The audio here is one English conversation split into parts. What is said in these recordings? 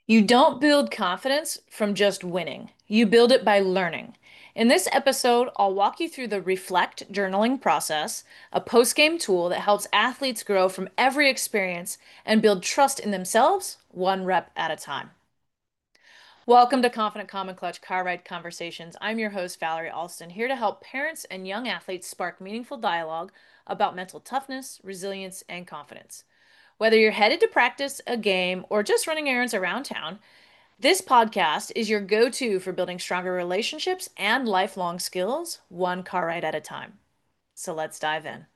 You don't build confidence from just winning. You build it by learning. In this episode, I'll walk you through the Reflect journaling process, a post-game tool that helps athletes grow from every experience and build trust in themselves, one rep at a time. Welcome to Confident Common Clutch Car Ride Conversations. I'm your host, Valerie Alston, here to help parents and young athletes spark meaningful dialogue about mental toughness, resilience, and confidence. Whether you're headed to practice a game or just running errands around town, this podcast is your go-to for building stronger relationships and lifelong skills, one car ride at a time. So let's dive in.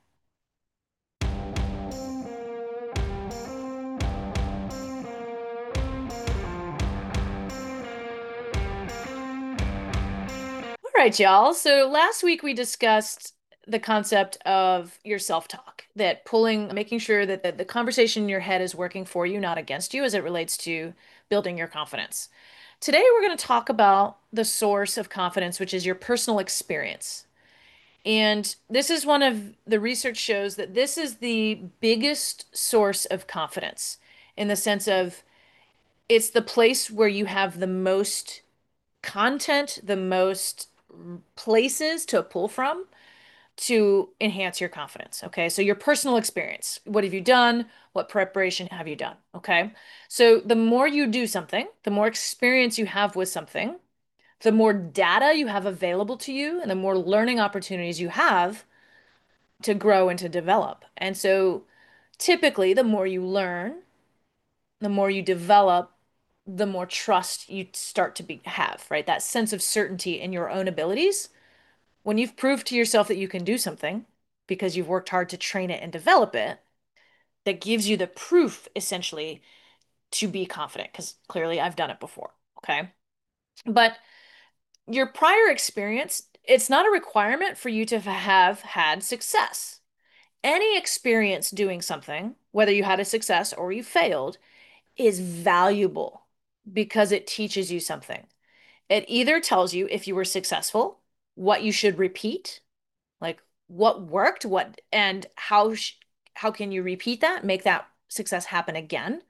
All right, y'all. So last week we discussed the concept of your self-talk, that making sure that the conversation in your head is working for you, not against you, as it relates to building your confidence. Today we're going to talk about the source of confidence, which is your personal experience. And this is one of the research shows that this is the biggest source of confidence in the sense of it's the place where you have the most content, the most places to pull from to enhance your confidence. Okay. So your personal experience. What have you done? What preparation have you done? Okay. So the more you do something, the more experience you have with something, the more data you have available to you, and the more learning opportunities you have to grow and to develop. And so typically, the more you learn, the more you develop, the more trust you start to have, right? That sense of certainty in your own abilities. When you've proved to yourself that you can do something because you've worked hard to train it and develop it, that gives you the proof essentially to be confident because clearly I've done it before. Okay. But your prior experience, it's not a requirement for you to have had success. Any experience doing something, whether you had a success or you failed, is valuable because it teaches you something. It either tells you if you were successful, what you should repeat, like what worked, what and how can you repeat that, make that success happen again.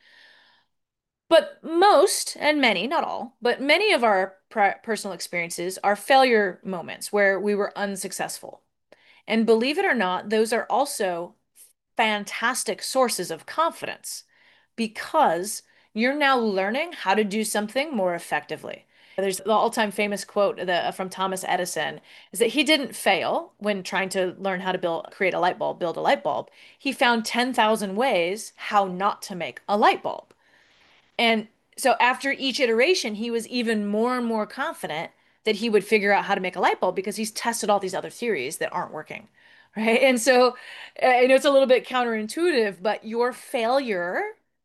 But most and many, not all, but many of our personal experiences are failure moments where we were unsuccessful. And believe it or not, those are also fantastic sources of confidence because you're now learning how to do something more effectively. There's the all-time famous quote from Thomas Edison is that he didn't fail when trying to learn how to create a light bulb, build a light bulb. He found 10,000 ways how not to make a light bulb. And so after each iteration, he was even more and more confident that he would figure out how to make a light bulb because he's tested all these other theories that aren't working. Right. And so I know it's a little bit counterintuitive, but your failure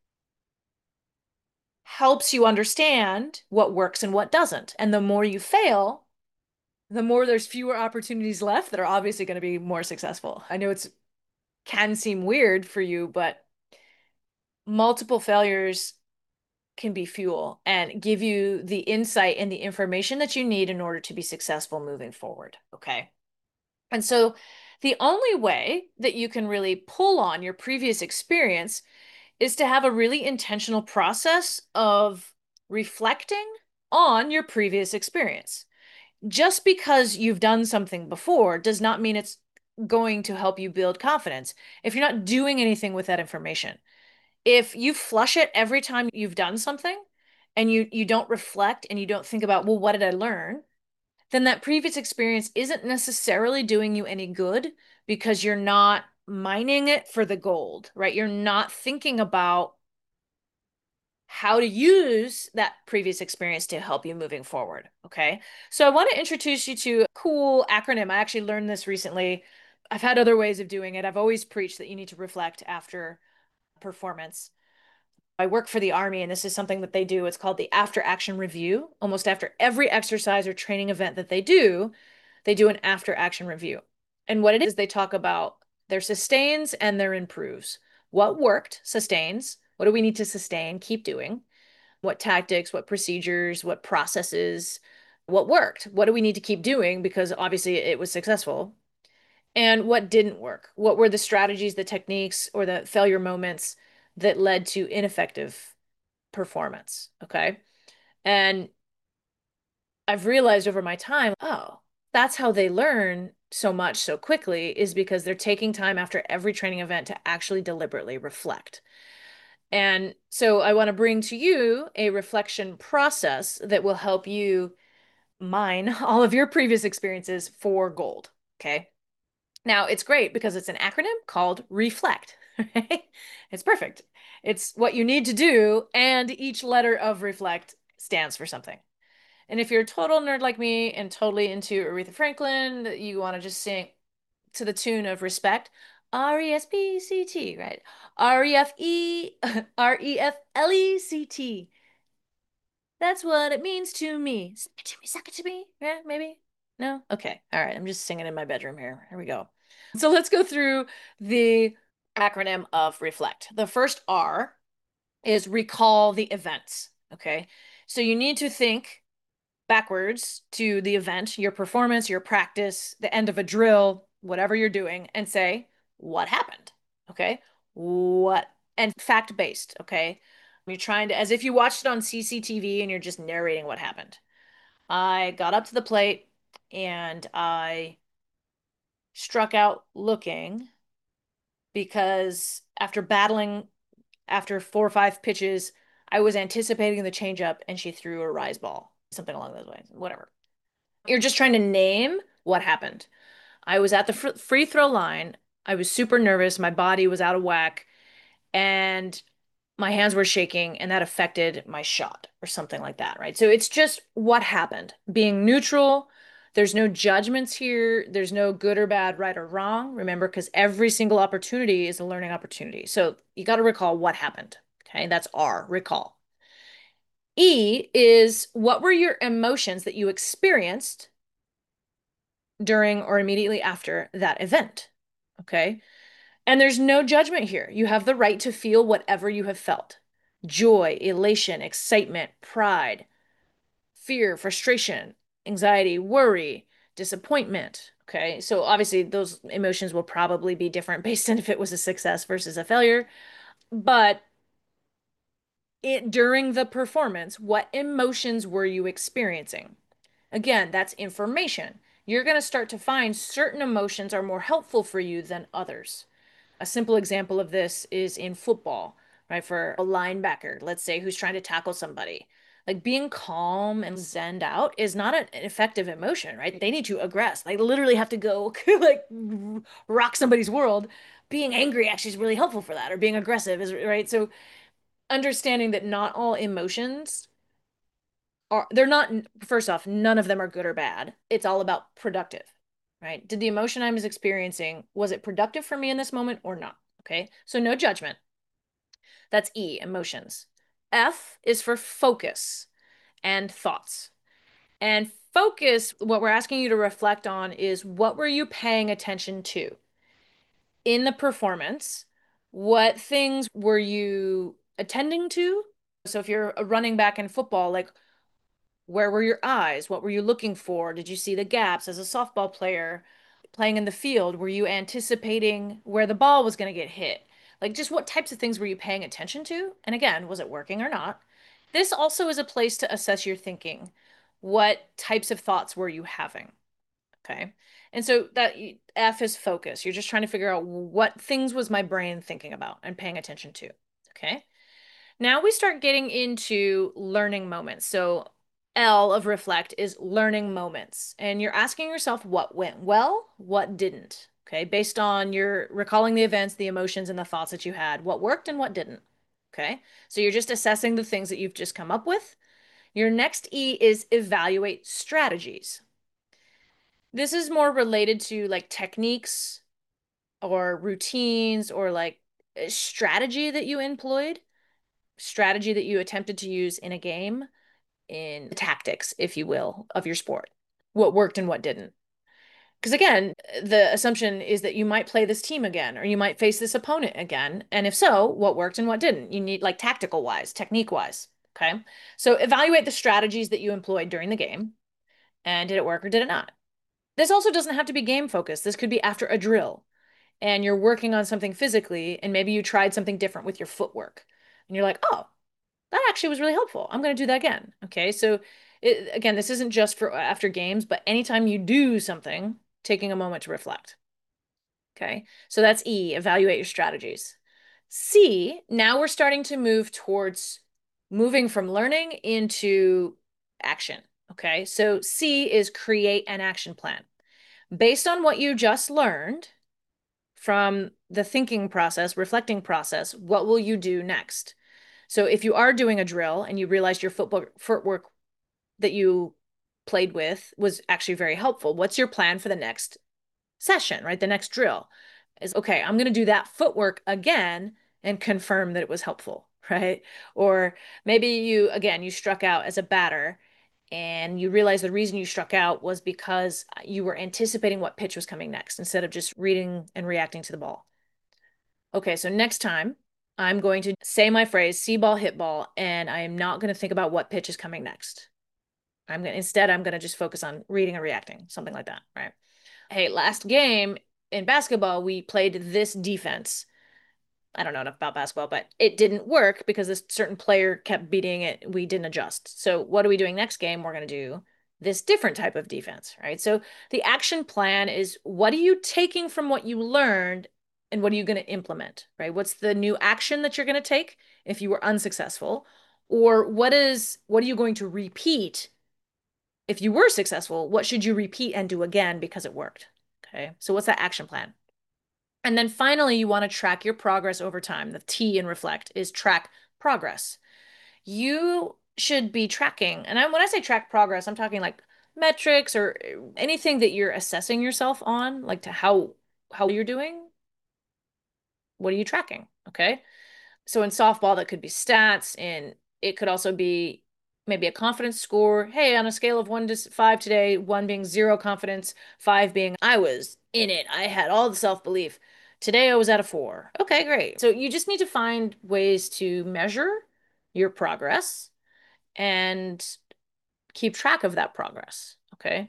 helps you understand what works and what doesn't. And the more you fail, the more there's fewer opportunities left that are obviously going to be more successful. I know it's can seem weird for you, but multiple failures can be fuel and give you the insight and the information that you need in order to be successful moving forward. Okay. And so the only way that you can really pull on your previous experience is to have a really intentional process of reflecting on your previous experience. Just because you've done something before does not mean it's going to help you build confidence if you're not doing anything with that information. If you flush it every time you've done something and you don't reflect and you don't think about, well, what did I learn? Then that previous experience isn't necessarily doing you any good because you're not mining it for the gold, right? You're not thinking about how to use that previous experience to help you moving forward. Okay. So I want to introduce you to a cool acronym. I actually learned this recently. I've had other ways of doing it. I've always preached that you need to reflect after performance. I work for the Army, and this is something that they do. It's called the after action review. Almost after every exercise or training event that they do an after action review. And what it is, they talk about their sustains and their improves. What worked, sustains. What do we need to sustain, keep doing? What tactics, what procedures, what processes, what worked? What do we need to keep doing because obviously it was successful? And what didn't work? What were the strategies, the techniques, or the failure moments that led to ineffective performance. Okay. And I've realized over my time, oh, that's how they learn so much so quickly is because they're taking time after every training event to actually deliberately reflect. And so I want to bring to you a reflection process that will help you mine all of your previous experiences for gold. Okay. Now it's great because it's an acronym called REFLECT. Right? It's perfect. It's what you need to do, and each letter of REFLECT stands for something. And if you're a total nerd like me and totally into Aretha Franklin, you want to just sing to the tune of Respect, RESPCT, right? REFE, REFLECT. That's what it means to me. Suck it to me, suck it to me. Yeah, maybe. No? Okay. All right. I'm just singing in my bedroom here. Here we go. So let's go through the acronym of reflect. The first R is recall the events. Okay. So you need to think backwards to the event, your performance, your practice, the end of a drill, whatever you're doing, and say, what happened? Okay. What? And fact based. Okay. You're trying to, as if you watched it on CCTV and you're just narrating what happened. I got up to the plate and I struck out looking because after battling after 4 or 5 pitches, I was anticipating the changeup and she threw a rise ball, something along those lines, whatever. You're just trying to name what happened. I was at the free throw line. I was super nervous. My body was out of whack and my hands were shaking, and that affected my shot or something like that, right? So it's just what happened. Being neutral. There's no judgments here. There's no good or bad, right or wrong. Remember, because every single opportunity is a learning opportunity. So you got to recall what happened. Okay, that's R, recall. E is what were your emotions that you experienced during or immediately after that event? Okay. And there's no judgment here. You have the right to feel whatever you have felt: joy, elation, excitement, pride, fear, frustration, anxiety, worry, disappointment. Okay. So obviously, those emotions will probably be different based on if it was a success versus a failure. But during the performance, what emotions were you experiencing? Again, that's information. You're going to start to find certain emotions are more helpful for you than others. A simple example of this is in football, right? For a linebacker, let's say, who's trying to tackle somebody. Like being calm and zened out is not an effective emotion, right? They need to aggress. They literally have to go like rock somebody's world. Being angry actually is really helpful for that, or being aggressive is right. So understanding that not all emotions are, they're not, first off, none of them are good or bad. It's all about productive, right? Did the emotion I was experiencing, was it productive for me in this moment or not? Okay. So no judgment. That's E, emotions. F is for focus and thoughts. And focus, what we're asking you to reflect on is what were you paying attention to in the performance? What things were you attending to? So if you're a running back in football, like where were your eyes? What were you looking for? Did you see the gaps as a softball player playing in the field? Were you anticipating where the ball was going to get hit? Like, just what types of things were you paying attention to? And again, was it working or not? This also is a place to assess your thinking. What types of thoughts were you having? Okay. And so that F is focus. You're just trying to figure out what things was my brain thinking about and paying attention to. Okay. Now we start getting into learning moments. So L of reflect is learning moments. And you're asking yourself what went well, what didn't. Okay, based on your recalling the events, the emotions, and the thoughts that you had, what worked and what didn't. Okay, so you're just assessing the things that you've just come up with. Your next E is evaluate strategies. This is more related to like techniques or routines or like a strategy that you employed, strategy that you attempted to use in a game, in tactics, if you will, of your sport. What worked and what didn't. Because again, the assumption is that you might play this team again, or you might face this opponent again. And if so, what worked and what didn't? You need like tactical wise, technique wise. Okay. So evaluate the strategies that you employed during the game. And did it work or did it not? This also doesn't have to be game focused. This could be after a drill and you're working on something physically, and maybe you tried something different with your footwork. And you're like, oh, that actually was really helpful. I'm going to do that again. Okay. So again, this isn't just for after games, but anytime you do something, taking a moment to reflect. Okay. So that's E, evaluate your strategies. C, now we're starting to move towards moving from learning into action. Okay. So C is create an action plan. Based on what you just learned from the thinking process, reflecting process, what will you do next? So if you are doing a drill and you realize your footwork that you played with was actually very helpful, what's your plan for the next session, right? The next drill is, okay, I'm going to do that footwork again and confirm that it was helpful, right? Or maybe you, again, you struck out as a batter and you realize the reason you struck out was because you were anticipating what pitch was coming next instead of just reading and reacting to the ball. Okay, so next time I'm going to say my phrase, see ball, hit ball, and I am not going to think about what pitch is coming next. I'm going to just focus on reading and reacting, something like that, right? Hey, last game in basketball, we played this defense. I don't know enough about basketball, but it didn't work because this certain player kept beating it. We didn't adjust. So what are we doing next game? We're going to do this different type of defense, right? So the action plan is what are you taking from what you learned and what are you going to implement, right? What's the new action that you're going to take if you were unsuccessful? Or what are you going to repeat if you were successful? What should you repeat and do again because it worked? Okay. So what's that action plan? And then finally, you want to track your progress over time. The T in reflect is track progress. You should be tracking. And when I say track progress, I'm talking like metrics or anything that you're assessing yourself on, like to how you're doing. What are you tracking? Okay. So in softball, that could be stats, and it could also be maybe a confidence score. Hey, on a scale of 1 to 5 today, 1 being zero confidence, 5 being I was in it. I had all the self-belief. Today I was at a 4. Okay, great. So you just need to find ways to measure your progress and keep track of that progress. Okay.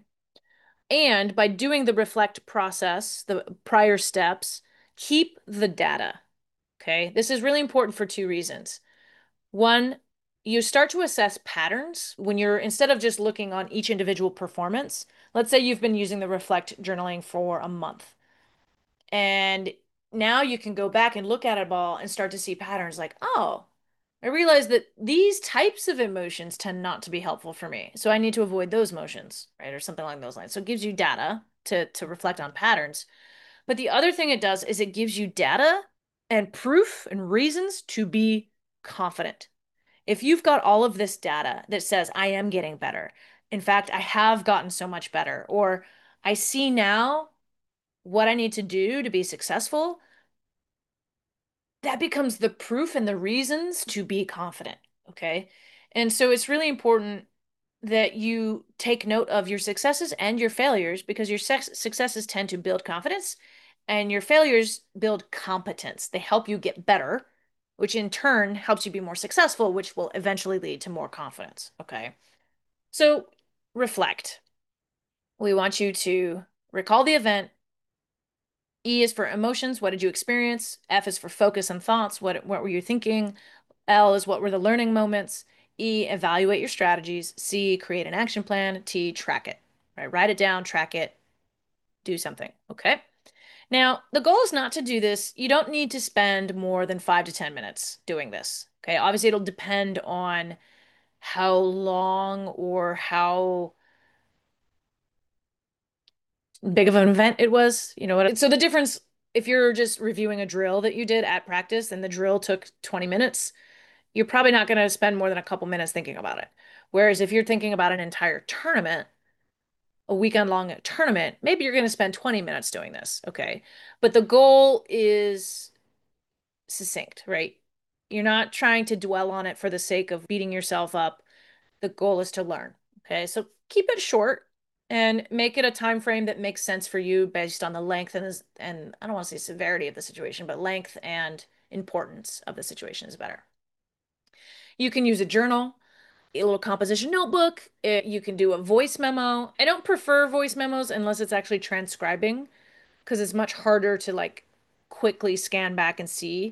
And by doing the reflect process, the prior steps, keep the data. Okay. This is really important for two reasons. One, you start to assess patterns when you're, instead of just looking on each individual performance. Let's say you've been using the reflect journaling for a month, and now you can go back and look at it all and start to see patterns like, oh, I realize that these types of emotions tend not to be helpful for me. So I need to avoid those emotions, right? Or something along those lines. So it gives you data to reflect on patterns. But the other thing it does is it gives you data and proof and reasons to be confident. If you've got all of this data that says, I am getting better, in fact, I have gotten so much better, or I see now what I need to do to be successful, that becomes the proof and the reasons to be confident. Okay. And so it's really important that you take note of your successes and your failures because your successes tend to build confidence and your failures build competence. They help you get better, which in turn helps you be more successful, which will eventually lead to more confidence. Okay. So reflect. We want you to recall the event. E is for emotions. What did you experience? F is for focus and thoughts. What were you thinking? L is what were the learning moments? E, evaluate your strategies. C, create an action plan. T, track it. Right? Write it down, track it, do something. Okay. Now, the goal is not to do this. You don't need to spend more than 5 to 10 minutes doing this. Okay. Obviously, it'll depend on how long or how big of an event it was. You know what? So the difference, if you're just reviewing a drill that you did at practice and the drill took 20 minutes, you're probably not going to spend more than a couple minutes thinking about it. Whereas if you're thinking about an entire tournament, a weekend long tournament, maybe you're going to spend 20 minutes doing this. Okay. But the goal is succinct, right? You're not trying to dwell on it for the sake of beating yourself up. The goal is to learn. Okay. So keep it short and make it a time frame that makes sense for you based on the length and I don't want to say severity of the situation, but length and importance of the situation is better. You can use a journal, a little composition notebook. You can do a voice memo. I don't prefer voice memos unless it's actually transcribing because it's much harder to like quickly scan back and see.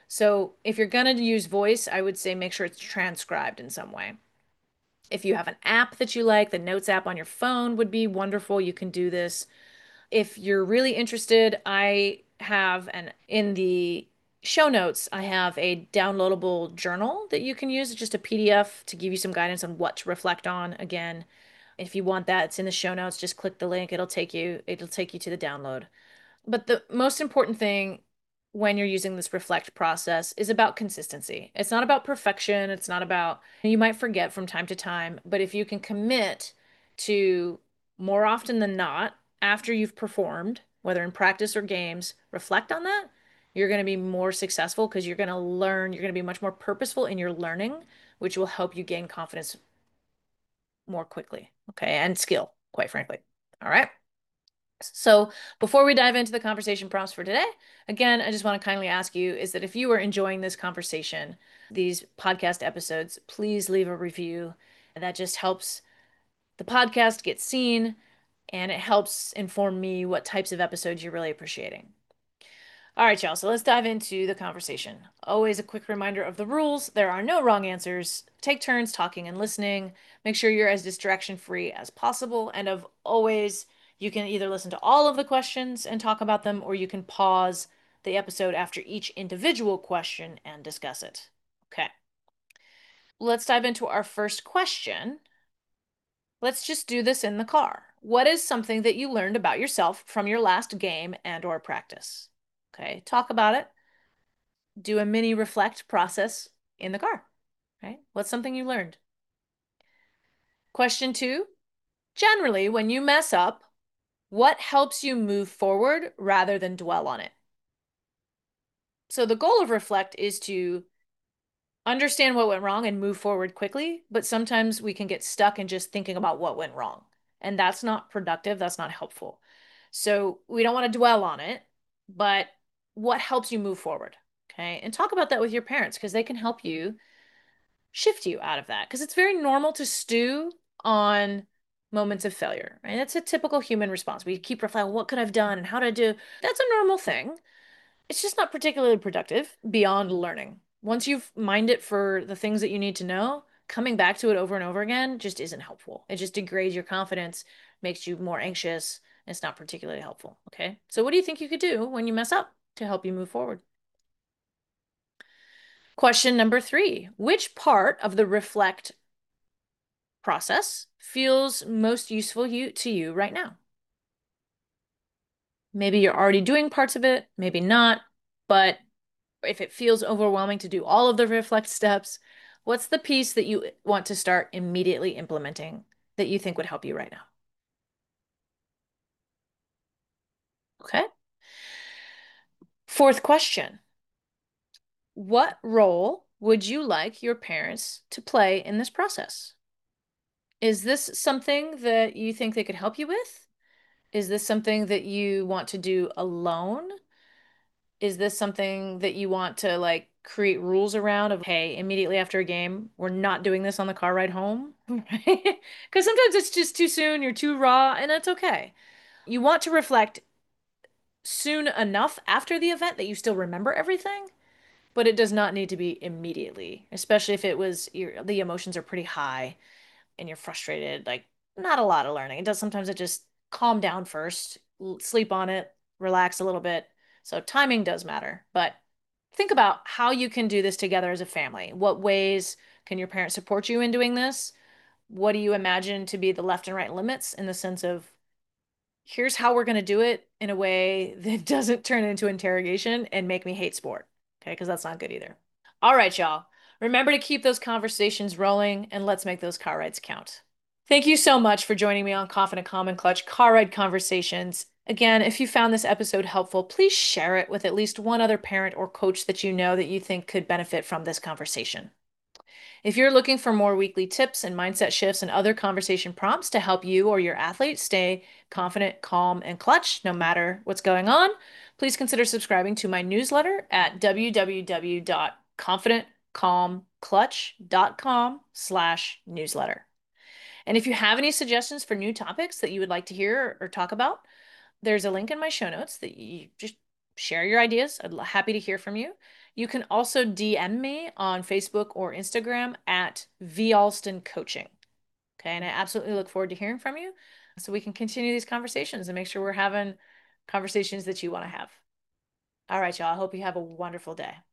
So if you're going to use voice, I would say make sure it's transcribed in some way. If you have an app that you like, the Notes app on your phone would be wonderful. You can do this. If you're really interested, I have an in the show notes, I have a downloadable journal that you can use. It's just a PDF to give you some guidance on what to reflect on. Again, if you want that, it's in the show notes. Just click the link. It'll take you to the download. But the most important thing when you're using this reflect process is about consistency. It's not about perfection. It's not about, you might forget from time to time, but if you can commit to more often than not, after you've performed, whether in practice or games, reflect on that, you're going to be more successful because you're going to learn, you're going to be much more purposeful in your learning, which will help you gain confidence more quickly. Okay. And skill, quite frankly. All right. So before we dive into the conversation prompts for today, again, I just want to kindly ask you is that if you are enjoying this conversation, these podcast episodes, please leave a review. That just helps the podcast get seen and it helps inform me what types of episodes you're really appreciating. All right, y'all. So let's dive into the conversation. Always a quick reminder of the rules. There are no wrong answers. Take turns talking and listening. Make sure you're as distraction free as possible. And of always, you can either listen to all of the questions and talk about them, or you can pause the episode after each individual question and discuss it. Okay. Let's dive into our first question. Let's just do this in the car. What is something that you learned about yourself from your last game and or practice? Okay, talk about it. Do a mini reflect process in the car, right? What's something you learned? Question two, generally, when you mess up, what helps you move forward rather than dwell on it? So the goal of reflect is to understand what went wrong and move forward quickly, but sometimes we can get stuck in just thinking about what went wrong. And that's not productive, that's not helpful. So we don't want to dwell on it, but what helps you move forward? Okay. And talk about that with your parents because they can help you shift you out of that because it's very normal to stew on moments of failure, right? That's a typical human response. We keep reflecting, what could I've done and how did I do? That's a normal thing. It's just not particularly productive beyond learning. Once you've mined it for the things that you need to know, coming back to it over and over again just isn't helpful. It just degrades your confidence, makes you more anxious. And it's not particularly helpful. Okay. So, what do you think you could do when you mess up to help you move forward? Question number three. Which part of the reflect process feels most useful to you right now? Maybe you're already doing parts of it, maybe not, but if it feels overwhelming to do all of the reflect steps, what's the piece that you want to start immediately implementing that you think would help you right now? Okay. Fourth question. What role would you like your parents to play in this process? Is this something that you think they could help you with? Is this something that you want to do alone? Is this something that you want to like create rules around of, hey, immediately after a game, we're not doing this on the car ride home? Right? Because sometimes it's just too soon, you're too raw, and that's okay. You want to reflect soon enough after the event that you still remember everything, but it does not need to be immediately, especially if the emotions are pretty high and you're frustrated, like not a lot of learning. It does sometimes it just calm down first, sleep on it, relax a little bit. So timing does matter, but think about how you can do this together as a family. What ways can your parents support you in doing this? What do you imagine to be the left and right limits in the sense of here's how we're going to do it in a way that doesn't turn into interrogation and make me hate sport. Okay, because that's not good either. All right, y'all. Remember to keep those conversations rolling and let's make those car rides count. Thank you so much for joining me on Confident Calm and Clutch Car Ride Conversations. Again, if you found this episode helpful, please share it with at least one other parent or coach that you know that you think could benefit from this conversation. If you're looking for more weekly tips and mindset shifts and other conversation prompts to help you or your athlete stay confident, calm, and clutch no matter what's going on, please consider subscribing to my newsletter at www.confidentcalmclutch.com/newsletter. And if you have any suggestions for new topics that you would like to hear or talk about, there's a link in my show notes that you just share your ideas. Happy to hear from you. You can also DM me on Facebook or Instagram at valston coaching. Okay. And I absolutely look forward to hearing from you so we can continue these conversations and make sure we're having conversations that you want to have. All right, y'all. I hope you have a wonderful day.